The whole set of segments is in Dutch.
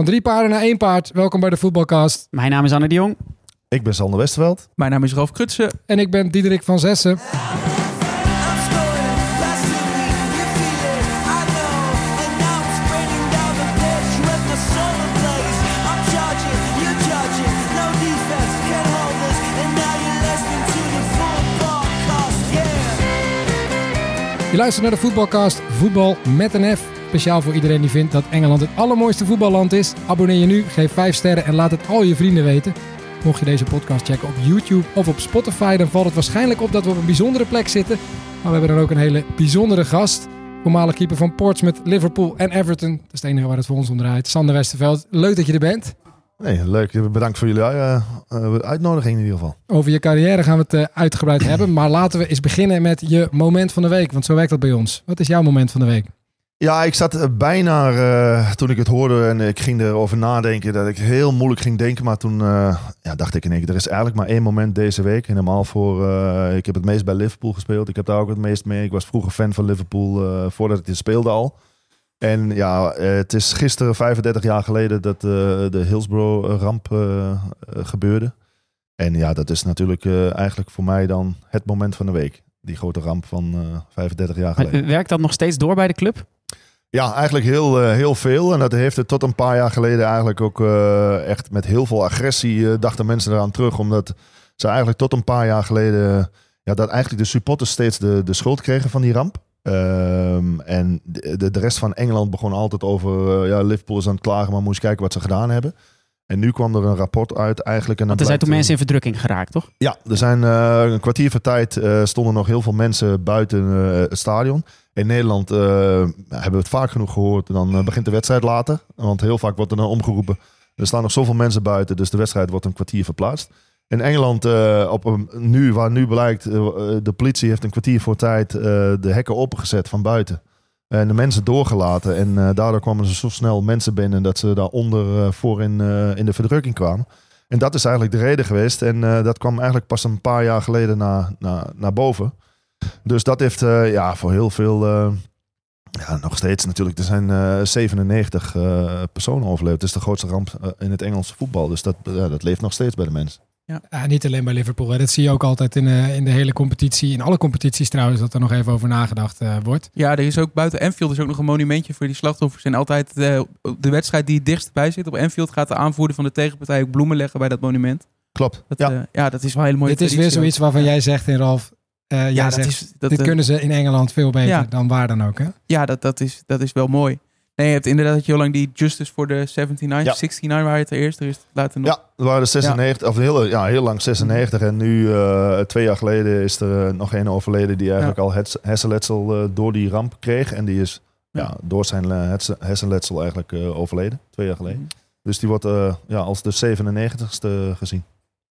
Van 3 paarden naar 1 paard. Welkom bij de Voetbalcast. Mijn naam is Anne de Jong. Ik ben Sander Westerveld. Mijn naam is Ralf Krutsen. En ik ben Diederik van Zessen. Je luistert naar de Voetbalcast, voetbal met een F. Speciaal voor iedereen die vindt dat Engeland het allermooiste voetballand is. Abonneer je nu, geef 5 sterren en laat het al je vrienden weten. Mocht je deze podcast checken op YouTube of op Spotify, dan valt het waarschijnlijk op dat we op een bijzondere plek zitten. Maar we hebben dan ook een hele bijzondere gast. Voormalig keeper van Portsmouth, Liverpool en Everton. Dat is het enige waar het voor ons om draait. Sander Westerveld, leuk dat je er bent. Nee, leuk. Bedankt voor jullie uitnodiging in ieder geval. Over je carrière gaan we het uitgebreid hebben. Maar laten we eens beginnen met je moment van de week. Want zo werkt dat bij ons. Wat is jouw moment van de week? Ja, ik zat bijna toen ik het hoorde en ik ging erover nadenken dat ik heel moeilijk ging denken. Maar toen dacht ik in één keer, er is eigenlijk maar 1 moment deze week. En normaal ik heb het meest bij Liverpool gespeeld. Ik heb daar ook het meest mee. Ik was vroeger fan van Liverpool voordat ik dit speelde al. En ja, het is gisteren 35 jaar geleden dat de Hillsborough-ramp gebeurde. En ja, dat is natuurlijk eigenlijk voor mij dan het moment van de week. Die grote ramp van 35 jaar geleden. Werkt dat nog steeds door bij de club? Ja, eigenlijk heel veel. En dat heeft het tot een paar jaar geleden eigenlijk ook echt met heel veel agressie dachten mensen eraan terug. Omdat ze eigenlijk tot een paar jaar geleden, dat eigenlijk de supporters steeds de schuld kregen van die ramp. En de rest van Engeland begon altijd over Liverpool is aan het klagen, maar moest kijken wat ze gedaan hebben. En nu kwam er een rapport uit eigenlijk. En want er zijn toen mensen in verdrukking geraakt, toch? Ja, er zijn een kwartier voor tijd stonden nog heel veel mensen buiten het stadion. In Nederland hebben we het vaak genoeg gehoord. Dan begint de wedstrijd later. Want heel vaak wordt er dan omgeroepen. Er staan nog zoveel mensen buiten, dus de wedstrijd wordt een kwartier verplaatst. In Engeland, waar nu blijkt, de politie heeft een kwartier voor tijd de hekken opengezet van buiten. En de mensen doorgelaten. En daardoor kwamen er zo snel mensen binnen dat ze daaronder voor in de verdrukking kwamen. En dat is eigenlijk de reden geweest. En dat kwam eigenlijk pas een paar jaar geleden naar boven. Dus dat heeft voor heel veel... nog steeds natuurlijk. Er zijn 97 personen overleefd. Het is de grootste ramp in het Engelse voetbal. Dus dat leeft nog steeds bij de mensen. Ja, niet alleen bij Liverpool. Hè. Dat zie je ook altijd in de hele competitie. In alle competities trouwens, dat er nog even over nagedacht wordt. Ja, er is ook buiten Anfield is ook nog een monumentje voor die slachtoffers. En altijd de wedstrijd die het dichtst bij zit op Anfield gaat de aanvoerder van de tegenpartij ook bloemen leggen bij dat monument. Klopt. Dat is wel een hele mooie Dit is weer zoiets waarvan jij zegt in Ralf. Dit kunnen ze in Engeland veel beter dan waar dan ook. Hè? Ja, dat is wel mooi. Nee, je hebt inderdaad heel lang die Justice for the 69 waar het eerst is laten nog. Ja, er waren de 96, of heel lang 96. En nu, 2 jaar geleden, is er nog een overleden die eigenlijk al hersenletsel door die ramp kreeg. En die is door zijn hersenletsel eigenlijk overleden, 2 jaar geleden. Dus die wordt als de 97ste gezien.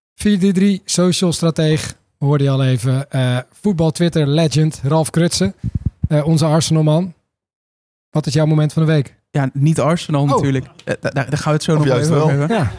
4-3 social strateeg, hoorde je al even. Voetbal Twitter legend Ralf Krutsen, onze Arsenal-man. Wat is jouw moment van de week? Ja, niet Arsenal natuurlijk. Daar gaan we het zo nog even over hebben. Ja.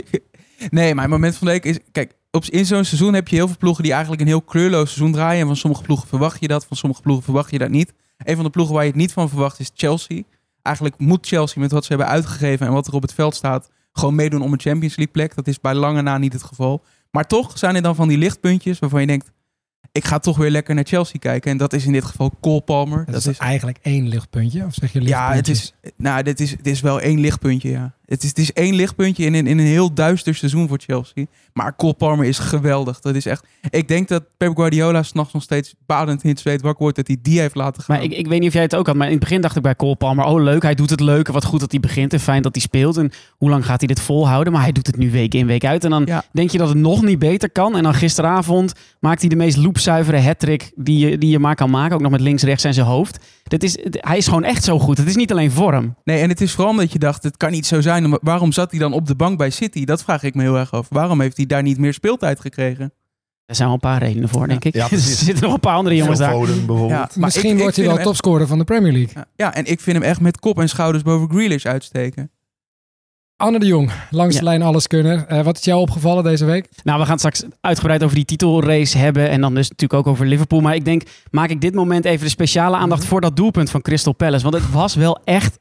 Nee, mijn moment van de week is... Kijk, in zo'n seizoen heb je heel veel ploegen die eigenlijk een heel kleurloos seizoen draaien. En van sommige ploegen verwacht je dat. Van sommige ploegen verwacht je dat niet. Een van de ploegen waar je het niet van verwacht is Chelsea. Eigenlijk moet Chelsea met wat ze hebben uitgegeven en wat er op het veld staat gewoon meedoen om een Champions League plek. Dat is bij lange na niet het geval. Maar toch zijn er dan van die lichtpuntjes waarvan je denkt... Ik ga toch weer lekker naar Chelsea kijken. En dat is in dit geval Cole Palmer. Dat is eigenlijk 1 lichtpuntje? Of zeg je lichtpuntjes? Ja, het is wel 1 lichtpuntje, ja. Het is 1 lichtpuntje in een heel duister seizoen voor Chelsea. Maar Cole Palmer is geweldig. Dat is echt... Ik denk dat Pep Guardiola 's nachts nog steeds badend in het zweet wakker wordt dat hij die heeft laten gaan. Maar ik weet niet of jij het ook had. Maar in het begin dacht ik bij Cole Palmer... Oh, leuk. Hij doet het leuk. Wat goed dat hij begint. En fijn dat hij speelt. En hoe lang gaat hij dit volhouden? Maar hij doet het nu week in, week uit. En dan denk je dat het nog niet beter kan. En dan gisteravond maakt hij de meest loopzuivere hat-trick die je maar kan maken. Ook nog met links, rechts en zijn hoofd. Hij is gewoon echt zo goed. Het is niet alleen vorm. Nee, en het is vooral omdat je dacht... Het kan niet zo zijn. Waarom zat hij dan op de bank bij City? Dat vraag ik me heel erg af. Waarom heeft hij daar niet meer speeltijd gekregen? Er zijn wel een paar redenen voor, denk ik. Ja, er zitten nog een paar andere jongens daar. Foden bijvoorbeeld. Ja, misschien wordt hij wel topscorer van de Premier League. Ja, en ik vind hem echt met kop en schouders boven Grealish uitsteken. Anne de Jong, langs de lijn alleskunner. Wat is jou opgevallen deze week? Nou, we gaan straks uitgebreid over die titelrace hebben. En dan dus natuurlijk ook over Liverpool. Maar ik denk, maak ik dit moment even de speciale aandacht voor dat doelpunt van Crystal Palace. Want het was wel echt een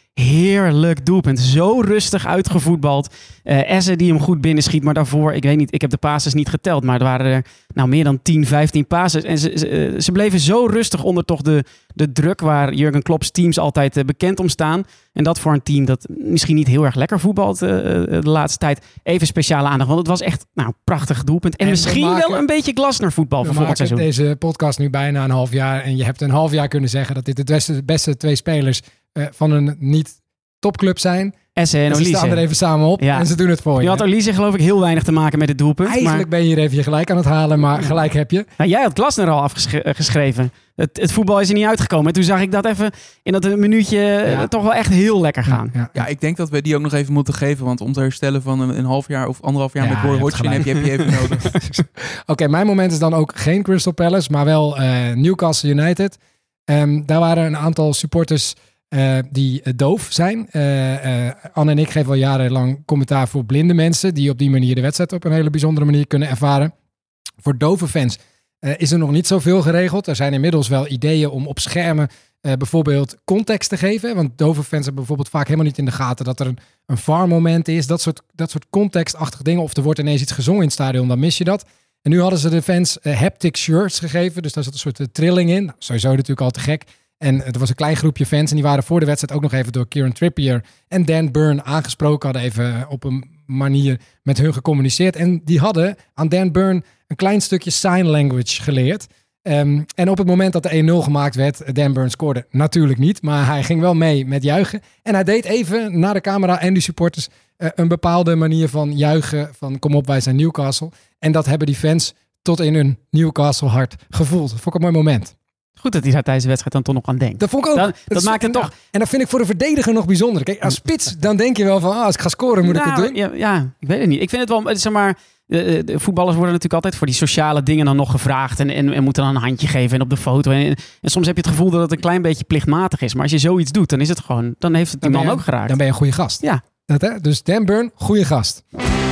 heerlijk doelpunt. Zo rustig uitgevoetbald. Eze die hem goed binnenschiet, maar daarvoor, ik weet niet, ik heb de passes niet geteld, maar er waren er meer dan 10, 15 passes. En ze bleven zo rustig onder toch de druk waar Jurgen Klopp's teams altijd bekend om staan. En dat voor een team dat misschien niet heel erg lekker voetbalt de laatste tijd. Even speciale aandacht, want het was echt een prachtig doelpunt. En misschien wel een beetje Glasner voetbal voor volgend seizoen. Deze podcast nu bijna een half jaar en je hebt een half jaar kunnen zeggen dat dit de beste twee spelers van een niet-topclub zijn. Esse en Olise. Ze staan er even samen op en ze doen het voor je. Nu had Olise geloof ik heel weinig te maken met het doelpunt. Eigenlijk ben je hier even je gelijk aan het halen, maar gelijk heb je. Nou, jij had Glasner al afgeschreven. Het voetbal is er niet uitgekomen. En toen zag ik dat even in dat minuutje toch wel echt heel lekker gaan. Ja, ik denk dat we die ook nog even moeten geven. Want om te herstellen van een half jaar of anderhalf jaar met Roy Hodgson heb je even nodig. Oké, mijn moment is dan ook geen Crystal Palace, maar wel Newcastle United. Daar waren een aantal supporters die doof zijn. Anne en ik geven al jarenlang commentaar voor blinde mensen die op die manier de wedstrijd op een hele bijzondere manier kunnen ervaren. Voor dove fans is er nog niet zoveel geregeld. Er zijn inmiddels wel ideeën om op schermen bijvoorbeeld context te geven. Want dove fans hebben bijvoorbeeld vaak helemaal niet in de gaten dat er een VAR-moment is. Dat soort contextachtige dingen. Of er wordt ineens iets gezongen in het stadion, dan mis je dat. En nu hadden ze de fans haptic shirts gegeven. Dus daar zat een soort trilling in. Sowieso natuurlijk al te gek. En er was een klein groepje fans en die waren voor de wedstrijd ook nog even door Kieran Trippier en Dan Burn aangesproken. Hadden even op een manier met hun gecommuniceerd. En die hadden aan Dan Burn een klein stukje sign language geleerd. En op het moment dat de 1-0 gemaakt werd, Dan Burn scoorde natuurlijk niet. Maar hij ging wel mee met juichen. En hij deed even naar de camera en die supporters een bepaalde manier van juichen. Van kom op, wij zijn Newcastle. En dat hebben die fans tot in hun Newcastle hart gevoeld. Dat vond ik een mooi moment. Goed dat hij daar tijdens de wedstrijd dan toch nog aan denkt. Dat vond ik ook. Dat maakt het toch. En dat vind ik voor de verdediger nog bijzonder. Kijk, als spits, dan denk je wel van, als ik ga scoren, moet ik het doen. Ja, ik weet het niet. Ik vind het wel, zeg maar, de voetballers worden natuurlijk altijd voor die sociale dingen dan nog gevraagd en moeten dan een handje geven en op de foto. En soms heb je het gevoel dat het een klein beetje plichtmatig is. Maar als je zoiets doet, dan is het gewoon, dan heeft het die man ook geraakt. Dan ben je een goede gast. Ja. Dus Dan Burn, goede gast.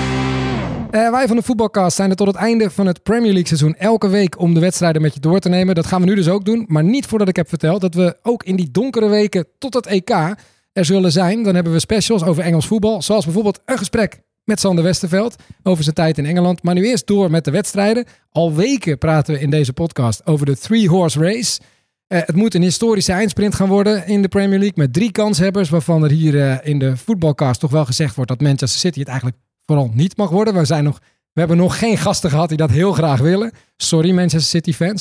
Wij van de Voetbalcast zijn er tot het einde van het Premier League seizoen elke week om de wedstrijden met je door te nemen. Dat gaan we nu dus ook doen, maar niet voordat ik heb verteld dat we ook in die donkere weken tot het EK er zullen zijn. Dan hebben we specials over Engels voetbal, zoals bijvoorbeeld een gesprek met Sander Westerveld over zijn tijd in Engeland. Maar nu eerst door met de wedstrijden. Al weken praten we in deze podcast over de 3-horse race. Het moet een historische eindsprint gaan worden in de Premier League met 3 kanshebbers, waarvan er hier in de Voetbalcast toch wel gezegd wordt dat Manchester City het eigenlijk vooral niet mag worden. We hebben nog geen gasten gehad die dat heel graag willen. Sorry Manchester City fans.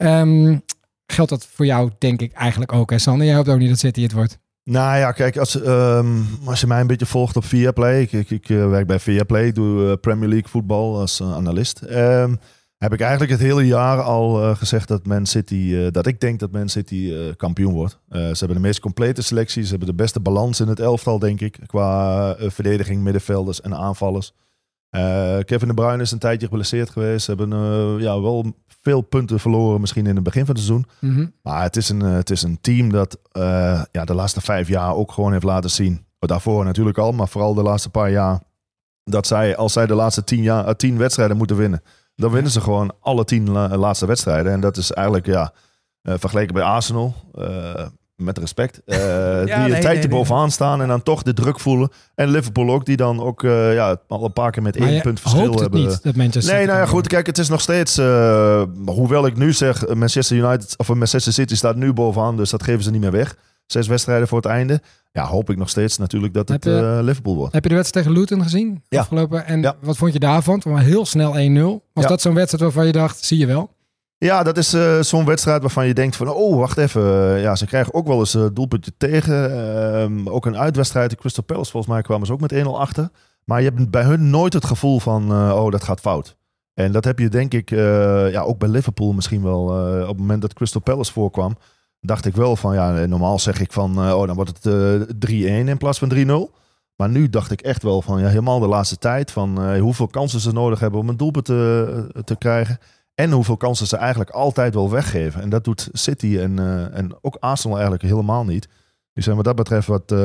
Geldt dat voor jou denk ik eigenlijk ook, hè Sander? Jij hoopt ook niet dat City het wordt. Nou ja, kijk, als je mij een beetje volgt op Viaplay. Ik werk bij Viaplay, ik doe Premier League voetbal als analist. Heb ik eigenlijk het hele jaar al gezegd dat ik denk dat Man City kampioen wordt. Ze hebben de meest complete selectie. Ze hebben de beste balans in het elftal, denk ik. Qua verdediging, middenvelders en aanvallers. Kevin De Bruyne is een tijdje geblesseerd geweest. Ze hebben wel veel punten verloren misschien in het begin van het seizoen. Mm-hmm. Maar het is een team dat de laatste 5 jaar ook gewoon heeft laten zien. Daarvoor natuurlijk al, maar vooral de laatste paar jaar. Dat als zij de laatste 10 wedstrijden moeten winnen, dan winnen ze gewoon alle 10 laatste wedstrijden. En dat is eigenlijk vergeleken bij Arsenal, met respect, die een tijdje bovenaan staan en dan toch de druk voelen. En Liverpool ook, die dan ook al een paar keer met 1 punt verschil hebben. Niet, dat Manchester nee, nou ja, goed, kijk, het is nog steeds, hoewel ik nu zeg, Manchester City staat nu bovenaan, dus dat geven ze niet meer weg. 6 wedstrijden voor het einde. Ja, hoop ik nog steeds natuurlijk dat het Liverpool wordt. Heb je de wedstrijd tegen Luton gezien? Ja. Afgelopen? En wat vond je daarvan? Het was heel snel 1-0. Was dat zo'n wedstrijd waarvan je dacht, zie je wel? Ja, dat is zo'n wedstrijd waarvan je denkt van, wacht even. Ze krijgen ook wel eens doelpuntje tegen. Ook een uitwedstrijd. De Crystal Palace, volgens mij kwamen ze ook met 1-0 achter. Maar je hebt bij hun nooit het gevoel van, dat gaat fout. En dat heb je denk ik, ook bij Liverpool misschien wel. Op het moment dat Crystal Palace voorkwam, dacht ik wel van, normaal zeg ik van, dan wordt het 3-1 in plaats van 3-0. Maar nu dacht ik echt wel van, helemaal de laatste tijd, van hoeveel kansen ze nodig hebben om een doelpunt te krijgen. En hoeveel kansen ze eigenlijk altijd wel weggeven. En dat doet City en ook Arsenal eigenlijk helemaal niet. Die zijn wat dat betreft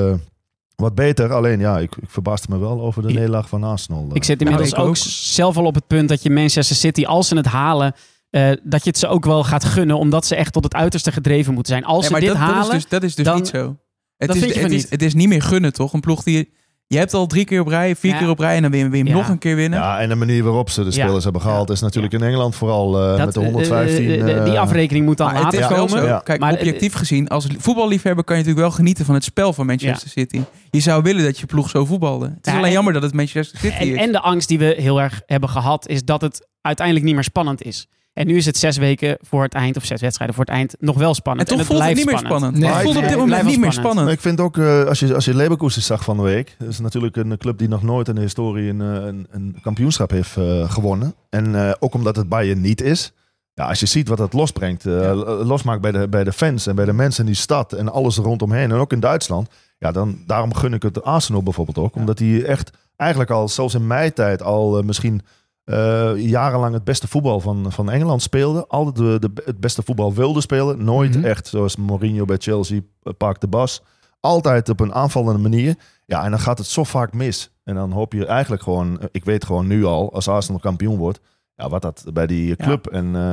wat beter. Alleen ik verbaasde me wel over de nederlaag van Arsenal. Ik zit inmiddels ook zelf al op het punt dat je Manchester City, als ze het halen, dat je het ze ook wel gaat gunnen. Omdat ze echt tot het uiterste gedreven moeten zijn. Als ze dit halen... Dat is dus niet zo. Het is niet meer gunnen, toch? Een ploeg die... Je hebt al 3 keer op rij, 4 keer op rij en dan wil je nog een keer winnen. Ja, en de manier waarop ze de spelers hebben gehaald is natuurlijk in Engeland vooral met de 115. Die afrekening moet dan later komen. Ja. Kijk, maar objectief gezien, als voetballiefhebber kan je natuurlijk wel genieten van het spel van Manchester City. Je zou willen dat je ploeg zo voetbalde. Het is alleen jammer dat het Manchester City is. En de angst die we heel erg hebben gehad is dat het uiteindelijk niet meer spannend is. En nu is het 6 weken voor het eind, of 6 wedstrijden voor het eind, nog wel spannend. En toch voelt het niet meer spannend. Nee, het voelt op dit moment niet meer spannend. Ik vind ook, als je Leverkusen zag van de week, dat is natuurlijk een club die nog nooit in de historie een kampioenschap heeft gewonnen. En ook omdat het Bayern niet is. Ja, als je ziet wat dat losmaakt bij de fans en bij de mensen in die stad en alles rondomheen. En ook in Duitsland. Ja, daarom gun ik het Arsenal bijvoorbeeld ook. Omdat die echt eigenlijk al, zelfs in mijn tijd, al misschien... jarenlang het beste voetbal van Engeland speelde. Altijd het beste voetbal wilde spelen. Nooit echt zoals Mourinho bij Chelsea, Park de Bas. Altijd op een aanvallende manier. Ja, en dan gaat het zo vaak mis. En dan hoop je eigenlijk gewoon... Ik weet gewoon nu al, als Arsenal kampioen wordt... Ja, wat dat bij die club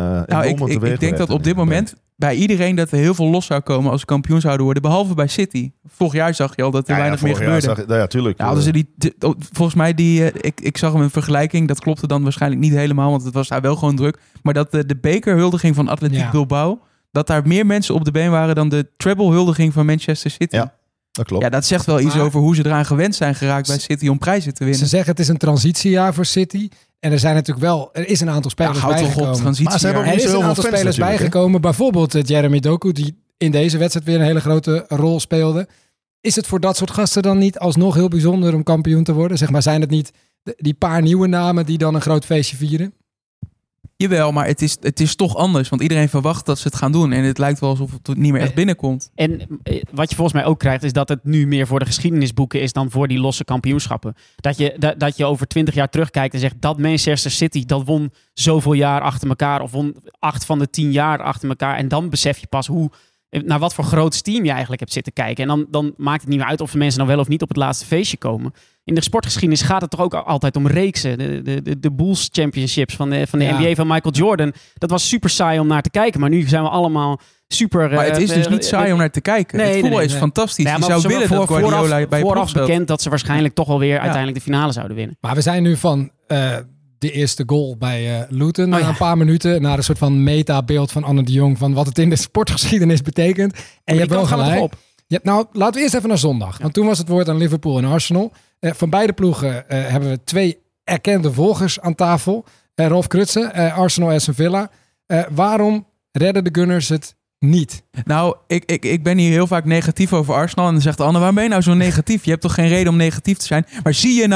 ik denk dat op dit moment... bij iedereen dat er heel veel los zou komen als ze kampioen zouden worden. Behalve bij City. Vorig jaar zag je al dat er weinig meer gebeurde. Ja, tuurlijk. Ja, volgens mij, ik zag hem een vergelijking. Dat klopte dan waarschijnlijk niet helemaal, want het was daar wel gewoon druk. Maar dat de bekerhuldiging van Atletico Bilbao... dat daar meer mensen op de been waren dan de treble-huldiging van Manchester City. Ja, dat klopt. Ja, dat zegt wel iets over hoe ze eraan gewend zijn geraakt bij City om prijzen te winnen. Ze zeggen het is een transitiejaar voor City... En er zijn natuurlijk wel, er is een aantal spelers bijgekomen. Maar ze hebben er is een aantal spelers bijgekomen. Bijvoorbeeld Jeremy Doku, die in deze wedstrijd weer een hele grote rol speelde. Is het voor dat soort gasten dan niet alsnog heel bijzonder om kampioen te worden? Zeg maar, zijn het niet die paar nieuwe namen die dan een groot feestje vieren? Jawel, maar het is toch anders. Want iedereen verwacht dat ze het gaan doen. En het lijkt wel alsof het niet meer echt binnenkomt. En wat je volgens mij ook krijgt... is dat het nu meer voor de geschiedenisboeken is... dan voor die losse kampioenschappen. Dat je over 20 jaar terugkijkt en zegt... dat Manchester City, dat won zoveel jaar achter elkaar... of won 8 van de 10 jaar achter elkaar. En dan besef je pas naar wat voor groot team je eigenlijk hebt zitten kijken. En dan maakt het niet meer uit of de mensen dan wel of niet op het laatste feestje komen. In de sportgeschiedenis gaat het toch ook altijd om reeksen. De Bulls Championships van de NBA van Michael Jordan. Dat was super saai om naar te kijken. Maar nu zijn we allemaal super... Maar het is dus niet saai om naar te kijken. Het voetbal is fantastisch. Ja, je zou willen dat Guardiola bij vooraf bekend dat ze waarschijnlijk toch alweer uiteindelijk de finale zouden winnen. Maar we zijn nu van... de eerste goal bij Luton na een paar minuten. Naar een soort van metabeeld van Anne de Jong. Van wat het in de sportgeschiedenis betekent. En je hebt wel gelijk. Laten we eerst even naar zondag. Want toen was het woord aan Liverpool en Arsenal. Van beide ploegen hebben we 2 erkende volgers aan tafel. Rolf Krutse, Arsenal Aston Villa. Waarom redden de Gunners het niet? Nou, ik ben hier heel vaak negatief over Arsenal. En dan zegt Anne, waarom ben je nou zo negatief? Je hebt toch geen reden om negatief te zijn? Maar zie je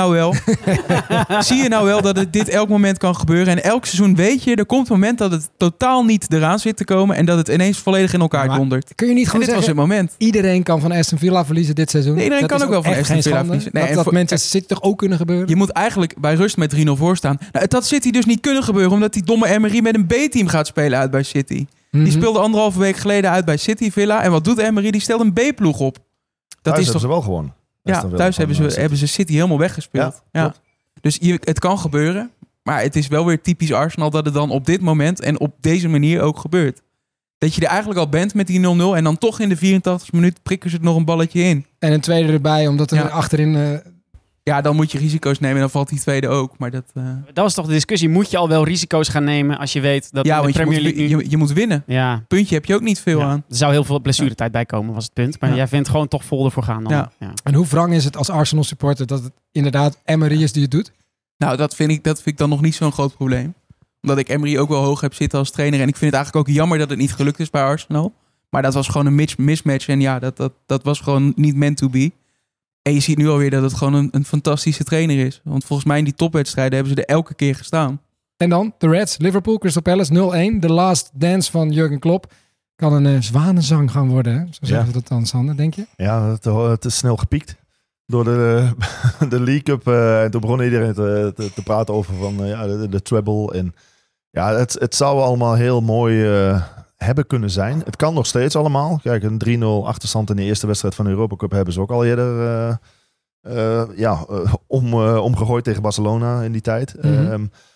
nou wel dat het dit elk moment kan gebeuren? En elk seizoen weet je, er komt een moment dat het totaal niet eraan zit te komen. En dat het ineens volledig in elkaar dondert. Kun je niet gewoon zeggen, dit was het moment. Iedereen kan van Aston Villa verliezen dit seizoen? Nee, iedereen kan ook wel van Aston Villa verliezen. Nee, dat Manchester City toch ook kunnen gebeuren? Je moet eigenlijk bij rust met 3-0 voor staan. Nou, dat City dus niet kunnen gebeuren, omdat die domme Emery met een B-team gaat spelen uit bij City. Die speelde 1,5 week geleden uit bij City Villa. En wat doet Emery? Die stelt een B-ploeg op. Thuis hebben ze wel gewonnen. Ja, thuis hebben ze City helemaal weggespeeld. Ja. Dus het kan gebeuren. Maar het is wel weer typisch Arsenal dat het dan op dit moment en op deze manier ook gebeurt. Dat je er eigenlijk al bent met die 0-0 en dan toch in de 84 minuut prikken ze er nog een balletje in. En een tweede erbij, omdat er achterin... Ja, dan moet je risico's nemen en dan valt die tweede ook. Maar dat was toch de discussie. Moet je al wel risico's gaan nemen als je weet dat de Premier League... Je moet winnen. Ja. Puntje heb je ook niet veel aan. Er zou heel veel blessuretijd bij komen, was het punt. Maar jij vindt gewoon toch vol ervoor gaan dan. Ja. Ja. En hoe wrang is het als Arsenal supporter dat het inderdaad Emery is die het doet? Nou, dat vind ik dan nog niet zo'n groot probleem. Omdat ik Emery ook wel hoog heb zitten als trainer. En ik vind het eigenlijk ook jammer dat het niet gelukt is bij Arsenal. Maar dat was gewoon een mismatch. En ja, dat was gewoon niet meant to be. En je ziet nu alweer dat het gewoon een fantastische trainer is. Want volgens mij in die topwedstrijden hebben ze er elke keer gestaan. En dan de Reds, Liverpool, Crystal Palace 0-1. De last dance van Jurgen Klopp. Kan een zwanenzang gaan worden, hè? Zo zeggen ze dat dan, Sander, denk je? Ja, het is snel gepiekt. Door de League Cup. En toen begon iedereen te praten over van, de treble. En ja, het zou allemaal heel mooi hebben kunnen zijn. Het kan nog steeds allemaal. Kijk, een 3-0 achterstand in de eerste wedstrijd van de Europa Cup hebben ze ook al eerder omgegooid tegen Barcelona in die tijd.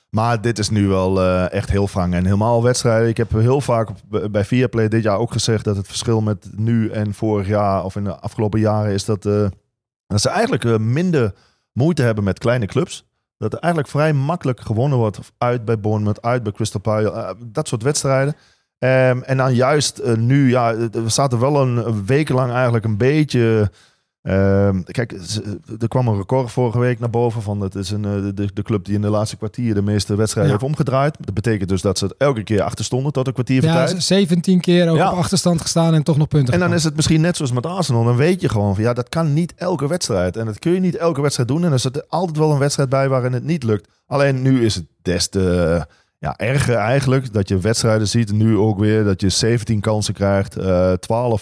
Maar dit is nu wel echt heel vang. En helemaal wedstrijden. Ik heb heel vaak bij Viaplay dit jaar ook gezegd dat het verschil met nu en vorig jaar of in de afgelopen jaren is dat ze eigenlijk minder moeite hebben met kleine clubs. Dat er eigenlijk vrij makkelijk gewonnen wordt. Uit bij Bournemouth, uit bij Crystal Palace. Dat soort wedstrijden. En dan juist nu, we zaten wel een wekenlang eigenlijk een beetje... kijk, er kwam een record vorige week naar boven van het is de club die in de laatste kwartier de meeste wedstrijden heeft omgedraaid. Dat betekent dus dat ze elke keer achter stonden tot een kwartier voor tijd. 17 keer ook op achterstand gestaan en toch nog punten En dan is het misschien net zoals met Arsenal. Dan weet je gewoon van dat kan niet elke wedstrijd. En dat kun je niet elke wedstrijd doen. En er zit altijd wel een wedstrijd bij waarin het niet lukt. Alleen nu is het des te erger eigenlijk dat je wedstrijden ziet. Nu ook weer dat je 17 kansen krijgt, 12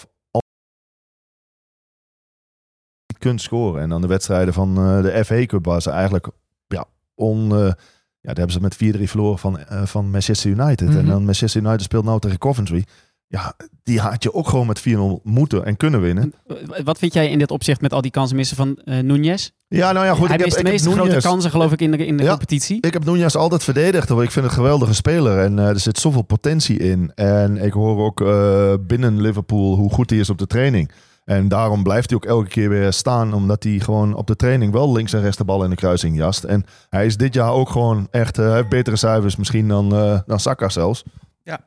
kunt scoren. En dan de wedstrijden van de FA Cup waar ze eigenlijk daar hebben ze met 4-3 verloren van Manchester United. En dan Manchester United speelt nou tegen Coventry. Ja, die had je ook gewoon met 4-0 moeten en kunnen winnen. Wat vind jij in dit opzicht met al die kansen missen van Núñez? Ja, nou ja, goed. Hij mist de meeste grote kansen, geloof ik, in de competitie. Ik heb Núñez altijd verdedigd. Want ik vind het een geweldige speler. En er zit zoveel potentie in. En ik hoor ook binnen Liverpool hoe goed hij is op de training. En daarom blijft hij ook elke keer weer staan. Omdat hij gewoon op de training wel links en rechts de bal in de kruising jast. En hij is dit jaar ook gewoon echt... hij heeft betere cijfers misschien dan Saka zelfs. Ja.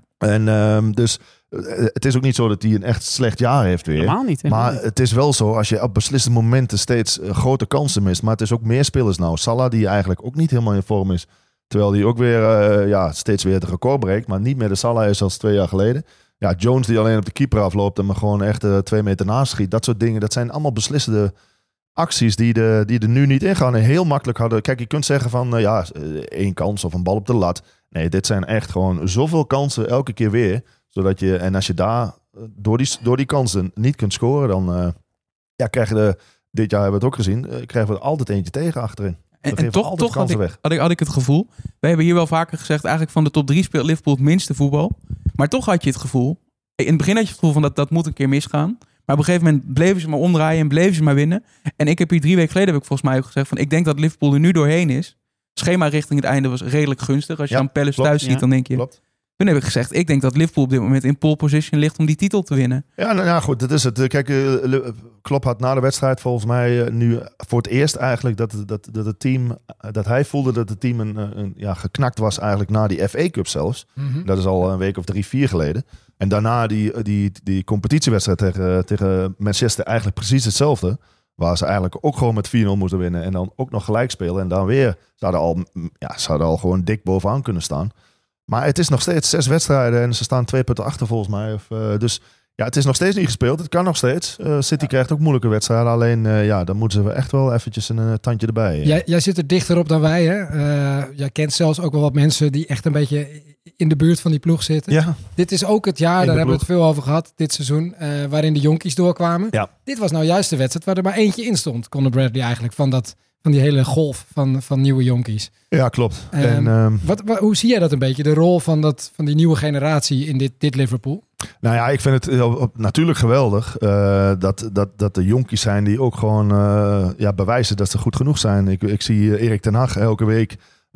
En dus... het is ook niet zo dat hij een echt slecht jaar heeft weer. Helemaal niet. Maar het is wel zo, als je op beslissende momenten steeds grote kansen mist. Maar het is ook meer spelers nou. Salah die eigenlijk ook niet helemaal in vorm is. Terwijl hij ook weer steeds weer het record breekt. Maar niet meer de Salah is als 2 jaar geleden. Ja, Jones die alleen op de keeper afloopt en maar gewoon echt 2 meter naast schiet. Dat soort dingen, dat zijn allemaal beslissende acties die er nu niet in gaan. En heel makkelijk hadden... Kijk, je kunt zeggen van 1 kans of een bal op de lat. Nee, dit zijn echt gewoon zoveel kansen elke keer weer... Zodat je, en als je daar door die kansen niet kunt scoren, dan krijg je dit jaar hebben we het ook gezien, krijgen we er altijd eentje tegen achterin. En toch had ik het gevoel, we hebben hier wel vaker gezegd, eigenlijk van de top 3 speelt Liverpool het minste voetbal. Maar toch had je het gevoel, in het begin had je het gevoel van dat moet een keer misgaan. Maar op een gegeven moment bleven ze maar omdraaien en bleven ze maar winnen. En ik heb hier 3 weken geleden, heb ik volgens mij ook gezegd, van ik denk dat Liverpool er nu doorheen is. Schema richting het einde was redelijk gunstig. Als je dan Palace thuis ziet, dan denk je... Klopt. Toen heb ik gezegd, ik denk dat Liverpool op dit moment in pole position ligt om die titel te winnen. Ja, nou ja, goed, dat is het. Kijk, Klopp had na de wedstrijd volgens mij nu voor het eerst eigenlijk dat het team, dat hij voelde dat het team geknakt was eigenlijk na die FA Cup zelfs. Mm-hmm. Dat is al een week of 3-4 geleden. En daarna die competitiewedstrijd tegen Manchester eigenlijk precies hetzelfde. Waar ze eigenlijk ook gewoon met 4-0 moeten winnen en dan ook nog gelijk spelen. En dan weer, ze hadden al gewoon dik bovenaan kunnen staan. Maar het is nog steeds 6 wedstrijden en ze staan 2 punten achter volgens mij. Dus ja, het is nog steeds niet gespeeld. Het kan nog steeds. City krijgt ook moeilijke wedstrijden. Alleen dan moeten ze echt wel eventjes een tandje erbij. Jij zit er dichter op dan wij. Hè? Jij kent zelfs ook wel wat mensen die echt een beetje in de buurt van die ploeg zitten. Ja. Dit is ook het jaar, daar hebben we het veel over gehad dit seizoen, waarin de jonkies doorkwamen. Ja. Dit was nou juist de wedstrijd waar er maar eentje in stond. Conor Bradley eigenlijk van die hele golf van nieuwe jonkies. Ja, klopt. Hoe zie jij dat een beetje? De rol van die nieuwe generatie in dit Liverpool? Nou ja, ik vind het natuurlijk geweldig dat er jonkies zijn die ook gewoon bewijzen dat ze goed genoeg zijn. Ik zie Erik ten Hag elke week.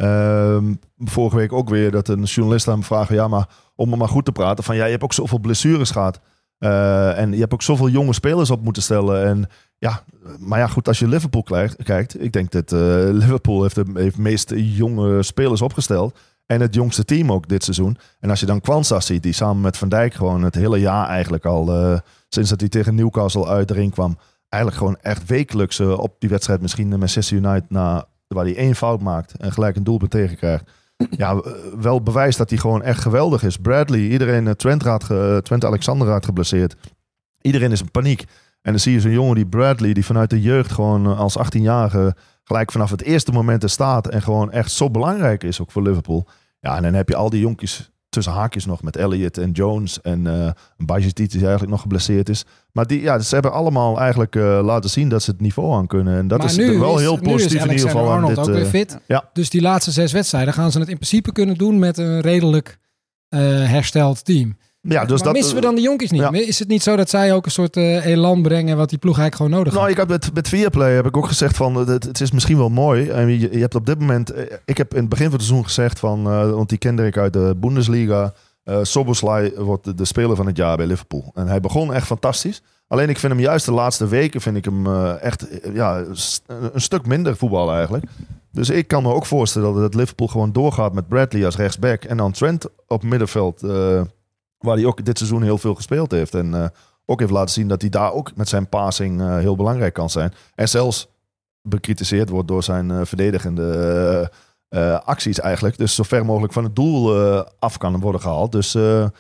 Vorige week ook weer dat een journalist aan me vraagt, maar om me maar goed te praten, van je hebt ook zoveel blessures gehad. En je hebt ook zoveel jonge spelers op moeten stellen. En maar ja, goed, als je Liverpool kijkt, ik denk dat Liverpool heeft de meest jonge spelers opgesteld. En het jongste team ook dit seizoen. En als je dan Kwanzaa ziet, die samen met Van Dijk gewoon het hele jaar eigenlijk al, sinds dat hij tegen Newcastle uit erin kwam, eigenlijk gewoon echt wekelijks op die wedstrijd misschien de Manchester United waar hij 1 fout maakt en gelijk een doelpunt tegenkrijgt. Ja, wel bewijst dat hij gewoon echt geweldig is. Bradley, iedereen, Trent Alexander raakt geblesseerd. Iedereen is in paniek. En dan zie je zo'n jongen die Bradley, die vanuit de jeugd gewoon als 18-jarige gelijk vanaf het eerste moment er staat en gewoon echt zo belangrijk is ook voor Liverpool. Ja, en dan heb je al die jonkies tussen haakjes nog met Elliott en Jones en Bajcetic die eigenlijk nog geblesseerd is. Maar ze hebben allemaal eigenlijk laten zien dat ze het niveau aan kunnen. En dat maar is wel heel positief in ieder geval. Arnold ook weer fit. Ja. Dus die laatste 6 wedstrijden gaan ze het in principe kunnen doen met een redelijk hersteld team. Ja, dus maar missen we dan de jonkies niet? Ja. Is het niet zo dat zij ook een soort elan brengen wat die ploeg eigenlijk gewoon nodig heeft? Nou, ik heb met Viaplay heb ik ook gezegd van het is misschien wel mooi. En je hebt op dit moment... Ik heb in het begin van het seizoen gezegd van... want die kende ik uit de Bundesliga. Szoboszlai wordt de speler van het jaar bij Liverpool. En hij begon echt fantastisch. Alleen ik vind hem juist de laatste weken echt een stuk minder voetbal eigenlijk. Dus ik kan me ook voorstellen dat Liverpool gewoon doorgaat met Bradley als rechtsback. En dan Trent op middenveld... waar hij ook dit seizoen heel veel gespeeld heeft. En ook heeft laten zien dat hij daar ook met zijn passing heel belangrijk kan zijn. En zelfs bekritiseerd wordt door zijn verdedigende acties eigenlijk. Dus zo ver mogelijk van het doel af kan worden gehaald. Dus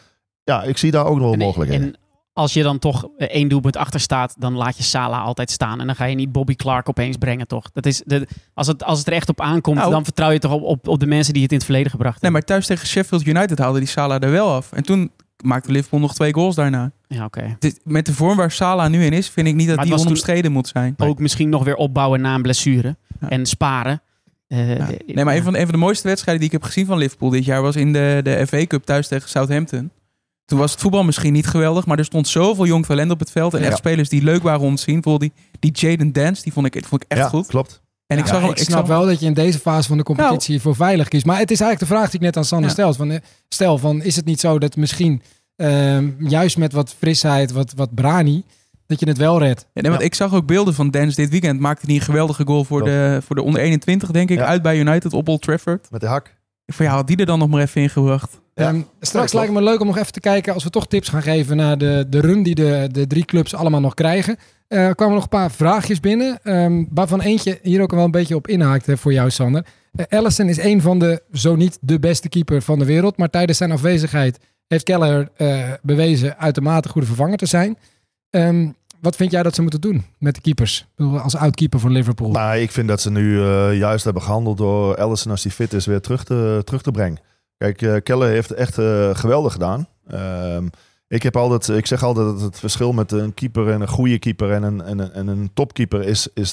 ik zie daar ook nog wel mogelijkheden. En als je dan toch 1 doelpunt achter staat, dan laat je Salah altijd staan. En dan ga je niet Bobby Clark opeens brengen, toch? Dat is als het er echt op aankomt, dan vertrouw je toch op de mensen die het in het verleden gebracht hebben. Nee, maar thuis tegen Sheffield United haalde die Salah er wel af. En toen maakte Liverpool nog 2 goals daarna. Ja, oké. Met de vorm waar Salah nu in is, vind ik niet dat die onomstreden moet zijn. Ook misschien nog weer opbouwen na een blessure. Ja. En sparen. Nee, maar een van de mooiste wedstrijden die ik heb gezien van Liverpool dit jaar was in de FA Cup thuis tegen Southampton. Toen was het voetbal misschien niet geweldig, maar er stond zoveel jong talent op het veld. En echt spelers die leuk waren om te zien. Bijvoorbeeld die Jaden Dance, die vond ik echt goed. Klopt. En ik snap wel dat je in deze fase van de competitie voor veilig kiest. Maar het is eigenlijk de vraag die ik net aan Sander stel. Van, is het niet zo dat misschien juist met wat frisheid, wat brani, dat je het wel redt? Ja, nee, want ik zag ook beelden van Dance dit weekend. Maakte hij een geweldige goal voor de onder 21, denk ik. Uit bij United op Old Trafford. Met de hak. Had die er dan nog maar even ingebracht. Straks lijkt het me leuk om nog even te kijken, als we toch tips gaan geven naar de run die de 3 clubs allemaal nog krijgen. Er kwamen nog een paar vraagjes binnen, waarvan eentje hier ook wel een beetje op inhaakt voor jou, Sander. Alisson is een van de, zo niet de beste keeper van de wereld, maar tijdens zijn afwezigheid heeft Kelleher bewezen uitermate goede vervanger te zijn. Wat vind jij dat ze moeten doen met de keepers? Als oud-keeper van Liverpool. Nou, ik vind dat ze nu juist hebben gehandeld door Alisson, als hij fit is, weer terug te brengen. Kijk, Keller heeft het echt geweldig gedaan. Ik zeg altijd dat het verschil met een keeper en een goede keeper en een topkeeper is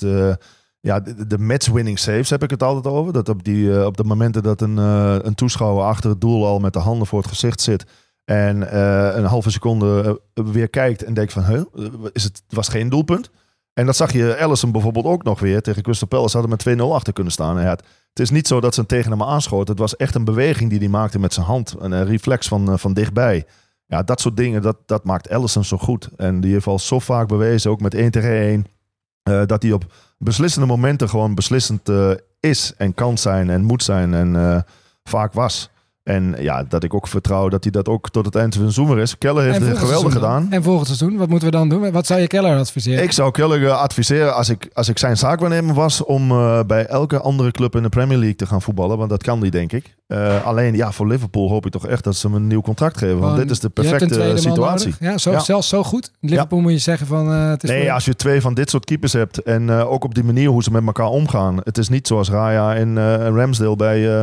de match-winning saves, heb ik het altijd over. Dat op de momenten dat een toeschouwer achter het doel al met de handen voor het gezicht zit en een halve seconde weer kijkt en denkt van, het was geen doelpunt. En dat zag je Alisson bijvoorbeeld ook nog weer tegen Crystal Palace. Hadden met 2-0 achter kunnen staan. Het is niet zo dat ze tegen hem aanschoten. Het was echt een beweging die hij maakte met zijn hand. Een reflex van dichtbij. Ja, dat soort dingen, dat maakt Alisson zo goed. En die heeft al zo vaak bewezen, ook met 1 tegen 1... dat hij op beslissende momenten gewoon beslissend is en kan zijn en moet zijn en vaak was. En ja, dat ik ook vertrouw dat hij dat ook tot het eind van het seizoen is. Keller heeft het geweldig gedaan. En volgend seizoen, wat moeten we dan doen? Wat zou je Keller adviseren? Ik zou Keller adviseren, als ik zijn zaakwaarnemer was, om bij elke andere club in de Premier League te gaan voetballen. Want dat kan die, denk ik. Alleen, voor Liverpool hoop ik toch echt dat ze hem een nieuw contract geven. Want dit is de perfecte situatie. Ja, zelfs zo goed. In Liverpool moet je zeggen van... het is als je 2 van dit soort keepers hebt en ook op die manier hoe ze met elkaar omgaan. Het is niet zoals Raya en Ramsdale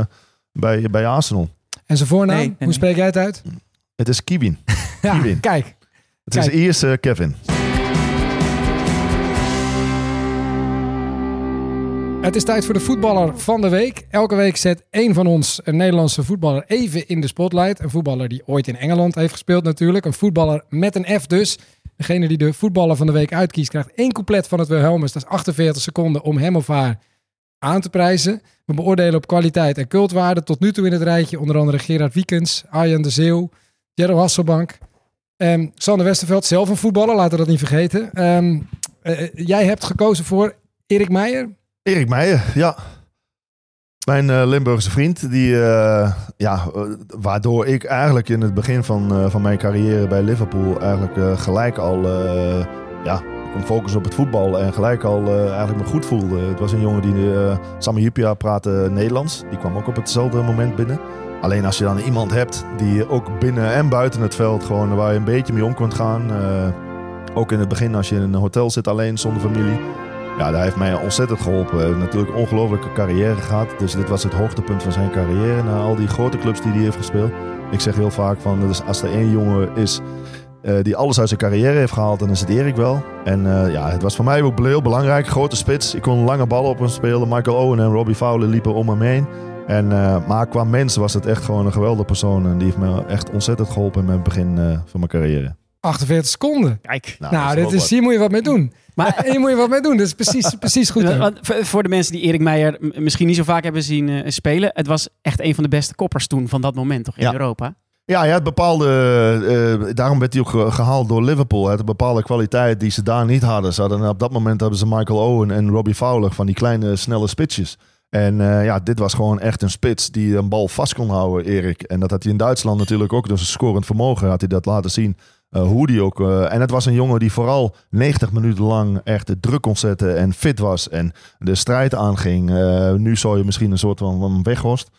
bij Arsenal. En zijn voornaam, hoe spreek jij het uit? Het is Kevin. Kijk. Het is eerst Kevin. Het is tijd voor de voetballer van de week. Elke week zet één van ons, een Nederlandse voetballer, even in de spotlight. Een voetballer die ooit in Engeland heeft gespeeld natuurlijk. Een voetballer met een F dus. Degene die de voetballer van de week uitkiest krijgt 1 couplet van het Wilhelmus. Dat is 48 seconden om hem of haar aan te prijzen. We beoordelen op kwaliteit en cultwaarde. Tot nu toe in het rijtje onder andere Gerard Wiekens, Arjan de Zeeuw, Jerro Hasselbank. Sander Westerveld, zelf een voetballer, laten we dat niet vergeten. Jij hebt gekozen voor Erik Meijer. Erik Meijer, ja. Mijn Limburgse vriend, waardoor ik eigenlijk in het begin van mijn carrière bij Liverpool eigenlijk gelijk al kon focussen op het voetbal en gelijk al eigenlijk me goed voelde. Het was een jongen die, Sami Hyypiä, praatte Nederlands. Die kwam ook op hetzelfde moment binnen. Alleen als je dan iemand hebt die ook binnen en buiten het veld gewoon waar je een beetje mee om kunt gaan. Ook in het begin als je in een hotel zit alleen zonder familie. Ja, daar heeft mij ontzettend geholpen. Hij heeft natuurlijk een ongelofelijke carrière gehad. Dus dit was het hoogtepunt van zijn carrière na al die grote clubs die hij heeft gespeeld. Ik zeg heel vaak van, dus als er één jongen is die alles uit zijn carrière heeft gehaald, dan is het Erik wel. En het was voor mij ook heel belangrijk. Grote spits. Ik kon lange ballen op hem spelen. Michael Owen en Robbie Fowler liepen om hem heen. Maar qua mens was het echt gewoon een geweldige persoon. En die heeft me echt ontzettend geholpen in het begin van mijn carrière. 48 seconden. Kijk. Hier moet je wat mee doen. Hier moet je wat mee doen. Dat is precies goed. Voor de mensen die Erik Meijer misschien niet zo vaak hebben zien spelen. Het was echt een van de beste koppers toen van dat moment toch in Europa. Ja, hij had bepaalde... daarom werd hij ook gehaald door Liverpool. Hij had een bepaalde kwaliteit die ze daar niet hadden. En op dat moment hebben ze Michael Owen en Robbie Fowler van die kleine, snelle spitsjes. En dit was gewoon echt een spits die een bal vast kon houden, Erik. En dat had hij in Duitsland natuurlijk ook. Dus een scorend vermogen had hij dat laten zien. Hoe die ook... en het was een jongen die vooral 90 minuten lang echt de druk kon zetten en fit was. En de strijd aanging. Nu zou je misschien een soort van Weghorst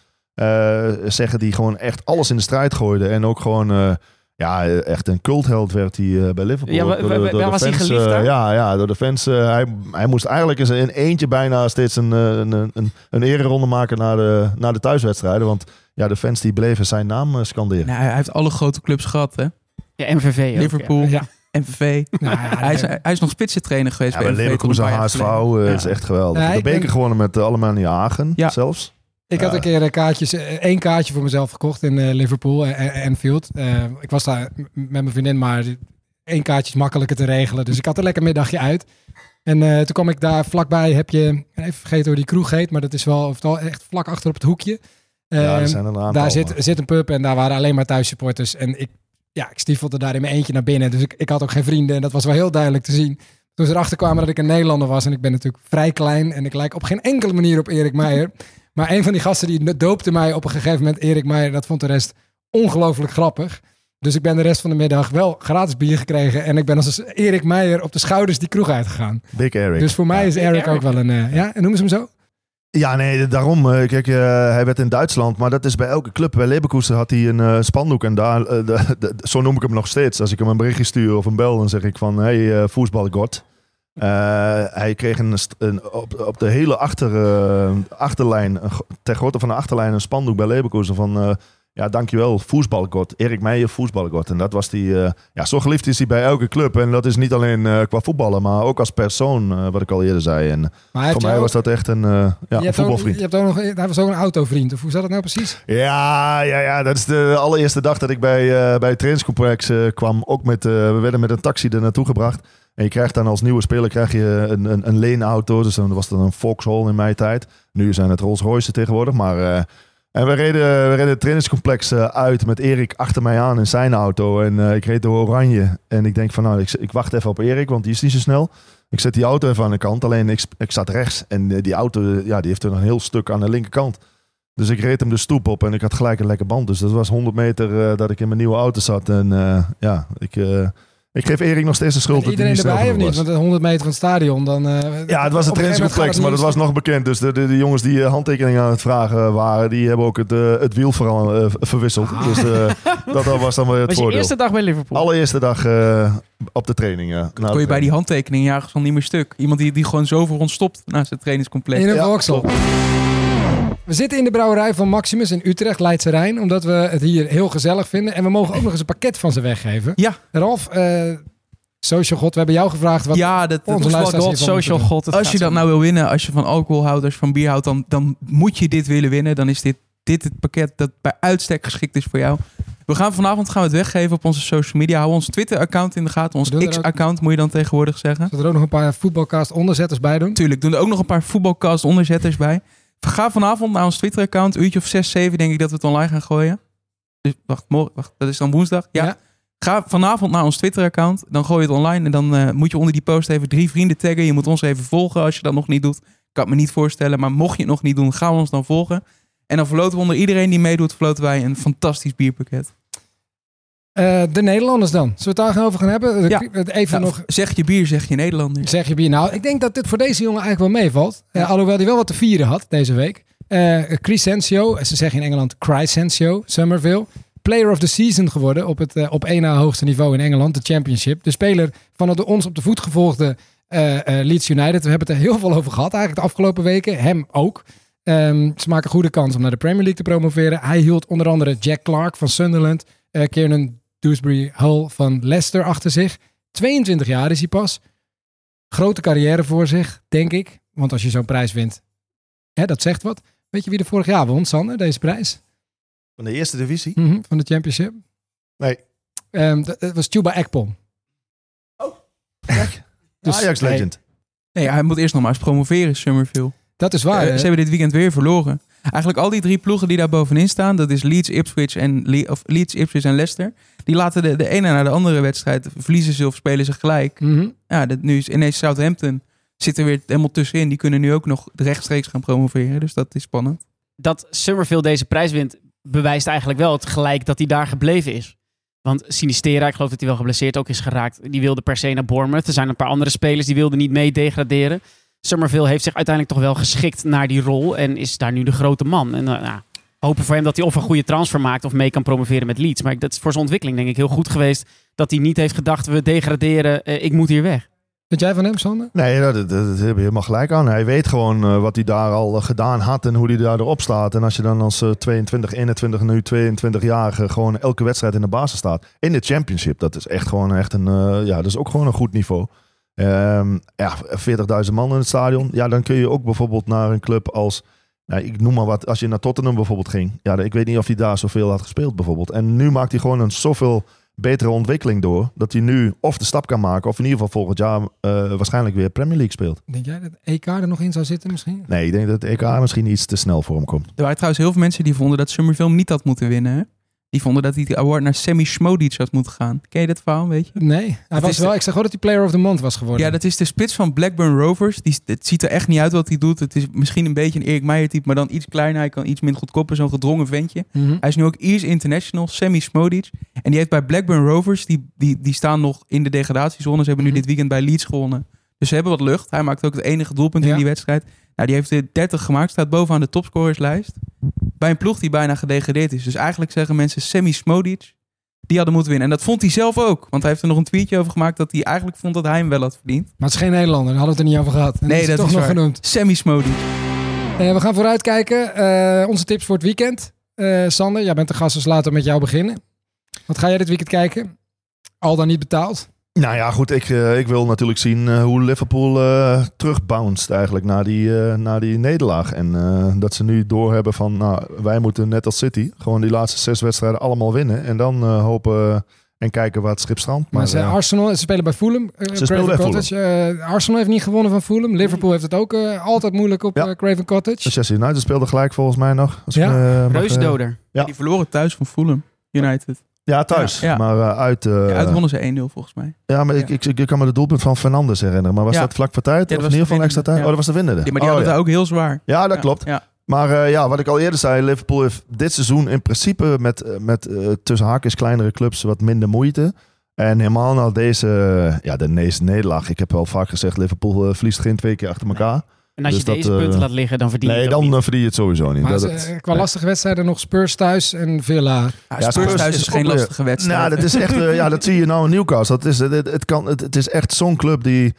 zeggen die gewoon echt alles in de strijd gooide. En ook gewoon... echt een cultheld werd hij bij Liverpool. Ja, waar was hij geliefd daar? Ja, door de fans. Hij moest eigenlijk in zijn eentje bijna steeds een ereronde maken naar de thuiswedstrijden. Want de fans die bleven zijn naam scanderen. Nou, hij heeft alle grote clubs gehad, hè? Ja, MVV ook, Liverpool, MVV. Hij is nog spitsentrainer geweest bij MVV. Leverkusen, HSV, is echt geweldig. De beker gewonnen met Alemannia Aachen zelfs. Ik had een keer één kaartje voor mezelf gekocht in Liverpool, Anfield. Ik was daar met mijn vriendin, maar 1 kaartje is makkelijker te regelen. Dus ik had een lekker middagje uit. En toen kwam ik daar vlakbij, even vergeten hoe die kroeg heet, maar dat is wel echt vlak achter op het hoekje. Er zijn een aantal. Daar zit een pub en daar waren alleen maar thuissupporters. En ik stiefelde daar in mijn eentje naar binnen. Dus ik had ook geen vrienden en dat was wel heel duidelijk te zien. Toen ze erachter kwamen dat ik een Nederlander was en ik ben natuurlijk vrij klein en ik lijk op geen enkele manier op Erik Meijer. Maar een van die gasten die doopte mij op een gegeven moment Erik Meijer. Dat vond de rest ongelooflijk grappig. Dus ik ben de rest van de middag wel gratis bier gekregen. En ik ben als Erik Meijer op de schouders die kroeg uitgegaan. Big Erik. Dus voor mij is Erik ook wel een... en noemen ze hem zo? Ja, nee, daarom. Kijk, hij werd in Duitsland, maar dat is bij elke club. Bij Leverkusen had hij een spandoek en daar, zo noem ik hem nog steeds. Als ik hem een berichtje stuur of een bel, dan zeg ik van, hey, voetbalgod. Hij kreeg op de hele achterlijn, ter grootte van de achterlijn, een spandoek bij Leverkusen van... dankjewel, voetbalgod. Erik Meijer, voetbalgod. En dat was die... zo geliefd is hij bij elke club. En dat is niet alleen qua voetballen, maar ook als persoon, wat ik al eerder zei. En voor mij was dat echt een voetbalvriend. Hij was ook een autovriend. Of hoe zat het nou precies? Ja. Dat is de allereerste dag dat ik bij het trainingscomplex kwam. Ook we werden met een taxi er naartoe gebracht. En je krijgt dan als nieuwe speler een leenauto. Dus dan was dat een Vauxhall in mijn tijd. Nu zijn het Rolls Royce tegenwoordig, maar... En we reden het trainingscomplex uit met Erik achter mij aan in zijn auto. En ik reed door Oranje. En ik denk van ik wacht even op Erik, want die is niet zo snel. Ik zet die auto even aan de kant. Alleen ik zat rechts. En die auto die heeft er een heel stuk aan de linkerkant. Dus ik reed hem de stoep op en ik had gelijk een lekker band. Dus dat was 100 meter dat ik in mijn nieuwe auto zat. En ik geef Erik nog steeds de schuld. En iedereen erbij of niet? Want 100 meter van het stadion, dan... het was een trainingscomplex, maar dat was nog bekend. Dus de jongens die handtekeningen aan het vragen waren, die hebben ook het wiel verwisseld. Dus dat was dan weer het voordeel. Was je eerste dag bij Liverpool? Allereerste dag op de training, ja. Dat kon je bij die handtekeningen jagen van niet meer stuk. Iemand die gewoon zo voor ons stopt naast het trainingscomplex. In een Vauxhall. We zitten in de brouwerij van Maximus in Utrecht, Leidse Rijn, omdat we het hier heel gezellig vinden. En we mogen ook nog eens een pakket van ze weggeven. Ja. Ralf, Social God, we hebben jou gevraagd wat onze luisteraars Social God. Als je dat nou wil winnen, als je van alcohol houdt, als je van bier houdt, dan moet je dit willen winnen. Dan is dit het pakket dat bij uitstek geschikt is voor jou. Vanavond gaan we het weggeven op onze social media. Hou ons Twitter-account in de gaten. Ons X-account moet je dan tegenwoordig zeggen. Zullen er ook nog een paar voetbalcast-onderzetters bij doen? Tuurlijk, doen er ook nog een paar voetbalcast-onderzetters bij. Ga vanavond naar ons Twitter-account. Een uurtje of 6, 7 denk ik dat we het online gaan gooien. Dus wacht, dat is dan woensdag. Ja. Ga vanavond naar ons Twitter-account. Dan gooi je het online. En dan moet je onder die post even 3 vrienden taggen. Je moet ons even volgen als je dat nog niet doet. Ik kan het me niet voorstellen. Maar mocht je het nog niet doen, gaan we ons dan volgen. En dan verloten we onder iedereen die meedoet, verloten wij een fantastisch bierpakket. De Nederlanders dan. Zullen we het daar over gaan hebben? Ja. Zeg je bier, zeg je Nederlander. Zeg je bier. Nou, ik denk dat dit voor deze jongen eigenlijk wel meevalt. Alhoewel hij wel wat te vieren had deze week. Crescencio, ze zeggen in Engeland Crescencio, Somerville. Player of the Season geworden op 1 na hoogste niveau in Engeland, de Championship. De speler van de ons op de voet gevolgde Leeds United. We hebben het er heel veel over gehad eigenlijk de afgelopen weken. Hem ook. Ze maken goede kans om naar de Premier League te promoveren. Hij hield onder andere Jack Clark van Sunderland, Kiernan Dewsbury-Hull van Leicester achter zich. 22 jaar is hij pas. Grote carrière voor zich, denk ik. Want als je zo'n prijs wint, dat zegt wat. Weet je wie er vorig jaar won, Sander, deze prijs? Van de eerste divisie? Van de Championship? Nee. Het was Chuba Ekpom. Oh, kijk. Dus, Ajax legend. Nee, hij moet eerst nog maar eens promoveren, Summerville. Dat is waar. Ze hebben dit weekend weer verloren. Eigenlijk al die 3 ploegen die daar bovenin staan, dat is Leeds, Ipswich en Leicester. Die laten de ene naar de andere wedstrijd verliezen ze of spelen ze gelijk. Ja, nu is ineens Southampton zit er weer helemaal tussenin. Die kunnen nu ook nog rechtstreeks gaan promoveren. Dus dat is spannend. Dat Summerville deze prijs wint, bewijst eigenlijk wel het gelijk dat hij daar gebleven is. Want Sinistera, ik geloof dat hij wel geblesseerd ook is geraakt. Die wilde per se naar Bournemouth. Er zijn een paar andere spelers die wilden niet mee degraderen. Summerville heeft zich uiteindelijk toch wel geschikt naar die rol. En is daar nu de grote man. En hopen voor hem dat hij of een goede transfer maakt of mee kan promoveren met Leeds. Maar dat is voor zijn ontwikkeling denk ik heel goed geweest. Dat hij niet heeft gedacht, we degraderen, ik moet hier weg. Weet jij van hem, Sander? Nee, dat heb je helemaal gelijk aan. Hij weet gewoon wat hij daar al gedaan had en hoe hij daar erop staat. En als je dan als 22, 21, nu 22-jarige gewoon elke wedstrijd in de basis staat. In de Championship, dat is echt gewoon dat is ook gewoon een goed niveau. 40.000 man in het stadion. Ja, dan kun je ook bijvoorbeeld naar een club als... Nou, ik noem maar wat, als je naar Tottenham bijvoorbeeld ging. Ja, ik weet niet of hij daar zoveel had gespeeld bijvoorbeeld. En nu maakt hij gewoon een zoveel betere ontwikkeling door. Dat hij nu of de stap kan maken. Of in ieder geval volgend jaar waarschijnlijk weer Premier League speelt. Denk jij dat EK er nog in zou zitten misschien? Nee, ik denk dat het EK misschien iets te snel voor hem komt. Er waren trouwens heel veel mensen die vonden dat Summerville niet had moeten winnen. Hè? Die vonden dat hij die award naar Semi Smodic had moeten gaan. Ken je dat verhaal, weet je? Nee, ik zag gewoon dat hij Player of the Month was geworden. Ja, dat is de spits van Blackburn Rovers. Het ziet er echt niet uit wat hij doet. Het is misschien een beetje een Erik Meijer type, maar dan iets kleiner. Hij kan iets minder goed koppen, zo'n gedrongen ventje. Hij is nu ook Ierse international, Semi Smodic. En die heeft bij Blackburn Rovers, die staan nog in de degradatiezone. Ze hebben nu dit weekend bij Leeds gewonnen. Dus ze hebben wat lucht. Hij maakt ook het enige doelpunt in die wedstrijd. Nou, die heeft er 30 gemaakt, staat bovenaan de topscorerslijst. Bij een ploeg die bijna gedegradeerd is. Dus eigenlijk zeggen mensen Semi Smodic, die hadden moeten winnen. En dat vond hij zelf ook. Want hij heeft er nog een tweetje over gemaakt dat hij eigenlijk vond dat hij hem wel had verdiend. Maar het is geen Nederlander, daar hadden we het er niet over gehad. En nee, dat is toch nog waar. genoemd. Semi Smodic. We gaan vooruitkijken. Onze tips voor het weekend. Sander, jij bent de gast, dus laten we met jou beginnen. Wat ga jij dit weekend kijken? Al dan niet betaald? Nou ja, goed. Ik wil natuurlijk zien hoe Liverpool terugbounced eigenlijk naar die nederlaag. En dat ze nu doorhebben van, wij moeten net als City gewoon die laatste 6 wedstrijden allemaal winnen. En dan hopen en kijken waar het schip strandt. Maar Arsenal, ze spelen bij Fulham. Ze spelen bij Fulham. Arsenal heeft niet gewonnen van Fulham. Liverpool heeft het ook altijd moeilijk op Craven Cottage. Manchester United speelde gelijk volgens mij nog. Reusdoder. Die verloren thuis van Fulham United. Ja, thuis. Ja. Maar uit wonnen ze 1-0 volgens mij. Ja, maar ik kan me de doelpunt van Fernandes herinneren. Maar was dat vlak voor tijd? Ja, of in ieder geval extra tijd? Ja. Oh, dat was de winnende. Ja, maar die hadden het ook heel zwaar. Ja, dat klopt. Ja. Maar wat ik al eerder zei, Liverpool heeft dit seizoen in principe met tussen haakjes kleinere clubs wat minder moeite. En helemaal na deze nederlaag. Ik heb wel vaak gezegd, Liverpool verliest geen 2 keer achter elkaar. Nee. En als je deze punten laat liggen, dan verdien je het dan niet. verdien je het sowieso niet. Maar qua lastige wedstrijden nog Spurs thuis en Villa. Spurs thuis is geen lastige wedstrijd. Nou, dat is echt, dat zie je nou in Newcastle. Het is echt zo'n club die...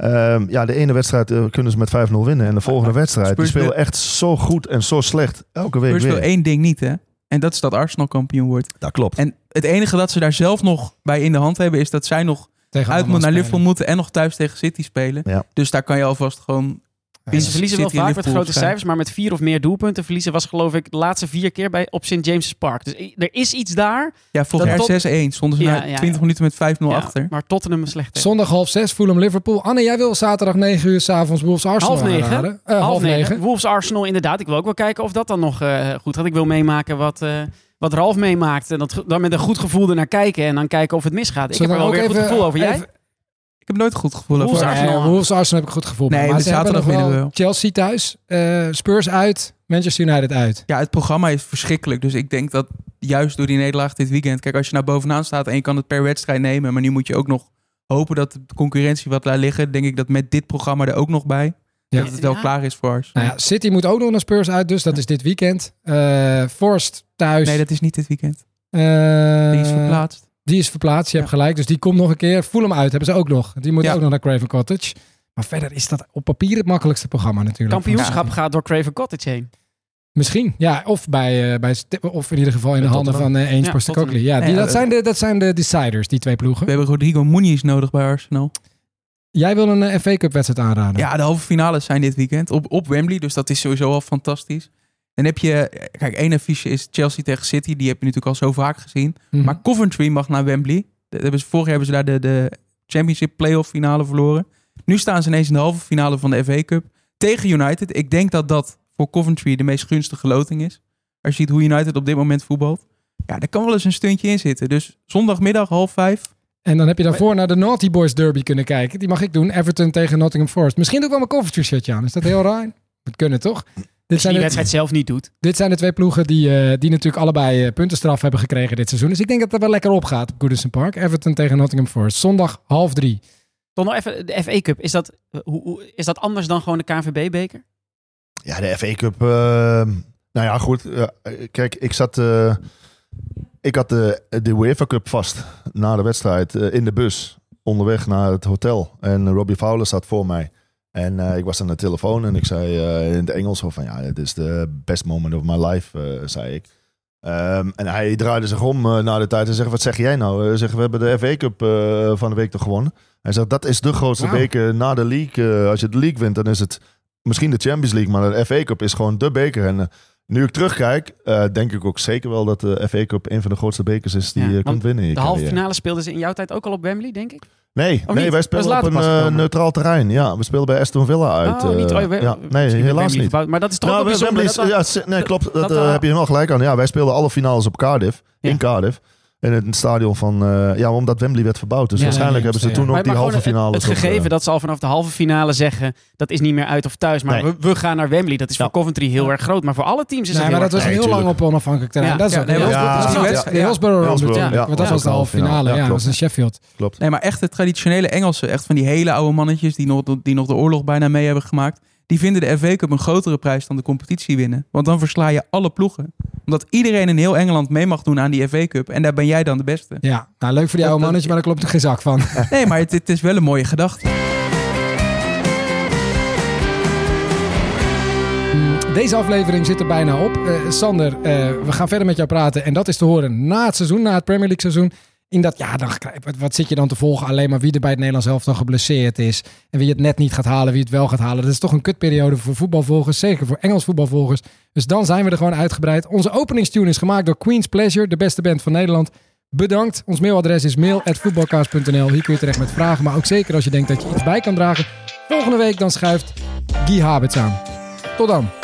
de ene wedstrijd kunnen ze met 5-0 winnen. En de volgende wedstrijd, die spelen echt zo goed en zo slecht. Elke week Spurs weer. wil 1 ding niet, hè? En dat is dat Arsenal kampioen wordt. Dat klopt. En het enige dat ze daar zelf nog bij in de hand hebben, is dat zij nog uit naar Liverpool moeten en nog thuis tegen City spelen. Ja. Dus daar kan je alvast gewoon... Ze verliezen wel vaak met grote cijfers, maar met 4 of meer doelpunten verliezen was geloof ik de laatste 4 keer op St. James's Park. Dus er is iets daar. Ja, vorig jaar 6-1. Stonden ze na 20 minuten met 5-0 achter. Maar Tottenham is slecht. Zondag 6:30, Fulham-Liverpool. Anne, jij wil zaterdag 9 uur 's avonds Wolves-Arsenal aanraden. 8:30. Wolves-Arsenal inderdaad. Ik wil ook wel kijken of dat dan nog goed gaat. Ik wil meemaken wat Ralf meemaakt. En dan met een goed gevoel ernaar kijken. En dan kijken of het misgaat. Ik heb er wel weer een goed gevoel over. Jij? Ik heb nooit een goed gevoel over Wolves-Arsenal heb ik een goed gevoel. Nee, maar zaterdag winnen we wel. Chelsea thuis, Spurs uit, Manchester United uit. Ja, het programma is verschrikkelijk. Dus ik denk dat juist door die nederlaag dit weekend... Kijk, als je nou bovenaan staat en je kan het per wedstrijd nemen... maar nu moet je ook nog hopen dat de concurrentie wat laat liggen... denk ik dat met dit programma er ook nog bij... dat het wel klaar is voor Arsenal. Nou ja, City moet ook nog naar Spurs uit, dus dat is dit weekend. Forest thuis. Nee, dat is niet dit weekend. Die is verplaatst. Die is verplaatst, je hebt gelijk. Dus die komt nog een keer. Fulham uit hebben ze ook nog. Die moet ook nog naar Craven Cottage. Maar verder is dat op papier het makkelijkste programma natuurlijk. Kampioenschap gaat door Craven Cottage heen. Misschien, ja. Of of in ieder geval in de handen van Ainge Postecoglou. Ja, dat zijn de deciders, die 2 ploegen. We hebben Rodrigo Muniz nodig bij Arsenal. Jij wil een FA Cup wedstrijd aanraden? Ja, de halve finales zijn dit weekend op Wembley. Dus dat is sowieso al fantastisch. Dan heb je... Kijk, één affiche is Chelsea tegen City. Die heb je natuurlijk al zo vaak gezien. Mm-hmm. Maar Coventry mag naar Wembley. Vorig jaar hebben ze daar de Championship Playoff finale verloren. Nu staan ze ineens in de halve finale van de FA Cup tegen United. Ik denk dat voor Coventry de meest gunstige loting is. Als je ziet hoe United op dit moment voetbalt. Ja, daar kan wel eens een stuntje in zitten. Dus zondagmiddag 4:30. En dan heb je daarvoor naar de Naughty Boys Derby kunnen kijken. Die mag ik doen. Everton tegen Nottingham Forest. Misschien doe ik wel mijn Coventry shirtje aan. Is dat heel raar? Moet kunnen, toch? Als je die wedstrijd zelf niet doet. Dit zijn de twee ploegen die natuurlijk allebei puntenstraf hebben gekregen dit seizoen. Dus ik denk dat het wel lekker opgaat op Goodison Park. Everton tegen Nottingham Forest. Zondag 2:30. Toch nog even, de FA Cup. Is dat anders dan gewoon de KNVB-beker? Ja, de FA Cup... nou ja, goed. Kijk, ik had de UEFA Cup vast na de wedstrijd in de bus onderweg naar het hotel. En Robbie Fowler zat voor mij. En ik was aan de telefoon en ik zei in het Engels van ja, het is de best moment of my life, zei ik. En hij draaide zich om na de tijd en zegt, wat zeg jij nou? Hij zegt, we hebben de FA Cup van de week toch gewonnen. Hij zegt, dat is de grootste beker na de league. Als je de league wint, dan is het misschien de Champions League, maar de FA Cup is gewoon de beker. En nu ik terugkijk, denk ik ook zeker wel dat de FA Cup een van de grootste bekers is die je kunt winnen. De halve finale speelden ze in jouw tijd ook al op Wembley, denk ik? Nee, wij spelen op een neutraal terrein. Ja, we spelen bij Aston Villa uit. Nee, helaas niet. Maar dat is toch ook bijzonder? Nee, klopt. Dat heb je helemaal gelijk aan. Ja, wij speelden alle finales op Cardiff. In Cardiff. In het stadion van... omdat Wembley werd verbouwd. Dus waarschijnlijk hebben ze toen ook die halve finale... Het gegeven dat ze al vanaf de halve finale zeggen... dat is niet meer uit of thuis. Maar we gaan naar Wembley. Dat is voor Coventry heel erg groot. Maar voor alle teams is het heel erg dat was heel lang op onafhankelijk terrein. Dat is ook Hillsborough. Dat was de halve finale. Ja, dat was in Sheffield. Klopt. Nee, maar echt de traditionele Engelsen. Echt van die hele oude mannetjes... die nog de oorlog bijna mee hebben gemaakt... die vinden de FA Cup een grotere prijs dan de competitie winnen. Want dan versla je alle ploegen. Omdat iedereen in heel Engeland mee mag doen aan die FA Cup. En daar ben jij dan de beste. Ja, nou leuk voor die oude mannetjes, maar daar klopt er geen zak van. Nee, maar het is wel een mooie gedachte. Deze aflevering zit er bijna op. Sander, we gaan verder met jou praten. En dat is te horen na het seizoen, na het Premier League seizoen. In dat, wat zit je dan te volgen? Alleen maar wie er bij het Nederlands elftal geblesseerd is. En wie het net niet gaat halen, wie het wel gaat halen. Dat is toch een kutperiode voor voetbalvolgers. Zeker voor Engels voetbalvolgers. Dus dan zijn we er gewoon uitgebreid. Onze openingstune is gemaakt door Queen's Pleasure. De beste band van Nederland. Bedankt. Ons mailadres is mail@voetbalcast.nl. Hier kun je terecht met vragen. Maar ook zeker als je denkt dat je iets bij kan dragen. Volgende week dan schuift Guy Habets aan. Tot dan.